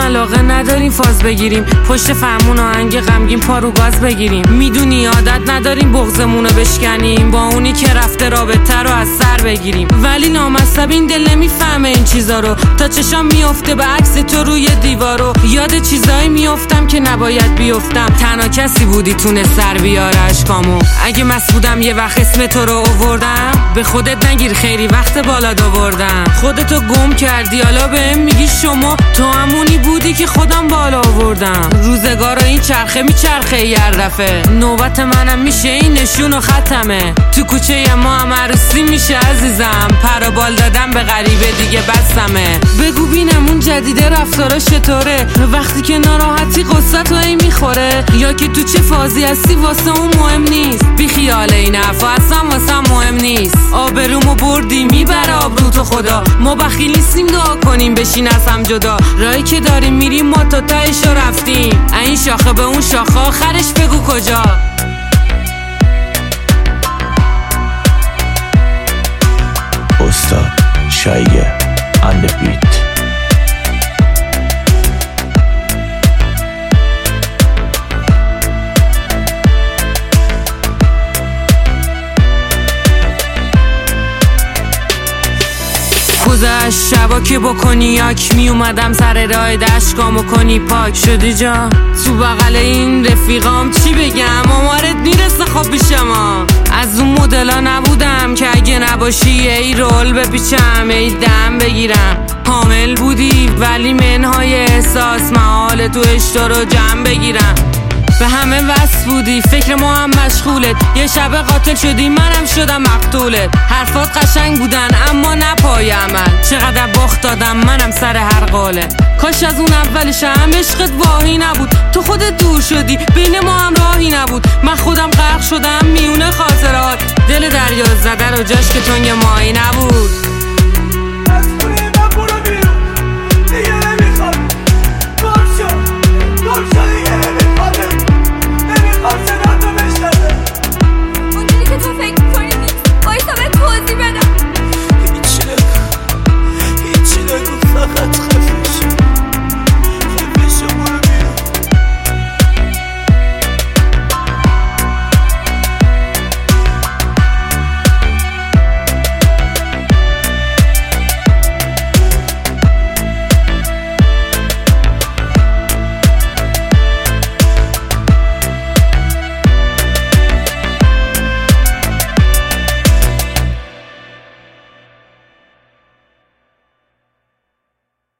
علاقه نداریم فاز بگیریم، پشت فرمون آهنگ غمگین پا رو گاز بگیریم. میدونی عادت نداریم بغضمونو بشکنیم، با اونی که رفته رابطه رو از سر بگیریم. ولی نامصب این دل نمیفهمه این چیزا رو، تا چشام میفته به عکس تو روی دیوارو. یاد چیزایی میافتم که نباید بیفتم، تنها کسی بودی تونه سر بیاره اشکامو. اگه مسئولم یه وقت اسم تو رو آوردم، به خودت نگیر خیلی وقت بالا آوردم. خودتو گم کردی حالا بهم میگی شما، تو همونی بودی که خودم بالا آوردم. روزگارا این چرخه میچرخه یه دفعه، نوبت منم میشه این نشون و ختمه. تو کوچه ما هم عروسی میشه عزیزم، پر و بال دادم به غریبه دیگه بسمه. بگو بینم اون جدیده رفتارا چطوره، وقتی که ناراحتی قصت و این میخوره، یا که تو چه فازی هستی واسه اون مهم نیست. بی خیال این حرفا اصلا واسه مهم نیست. آبرومو بردی میبره آبرو تو خدا، ما بخیل نیستیم دعا کنیم بشین از هم جدا. راهی که داریم میریم ما تا تایشو رفتیم، این شاخه به اون شاخه آخرش بگو کجا. استاد شایگه اند بیت. گذشت شبا که با کنیاک می اومدم سر راه دشتگامو کنی پاک شدی جا. تو بغل این رفیقام چی بگم، آمارت میرسه خواب پیشما. از اون مدلا نبودم که اگه نباشی ای رول بپیچم ای دم بگیرم. حامل بودی ولی منهای احساس محال تو اشتا رو جمع بگیرم. به همه وصل بودی فکر ما هم مشغولت، یه شب قاتل شدی منم شدم مقتولت. حرفات قشنگ بودن اما نه پای عمل، چقدر باخت دادم منم سر هر قاله. کاش از اون اولش هم عشقت واهی نبود، تو خودت دور شدی بین ما هم راهی نبود. من خودم غرق شدم میونه خاطرات، دل دریا زده رو جاش که تنگ ماهی نبود.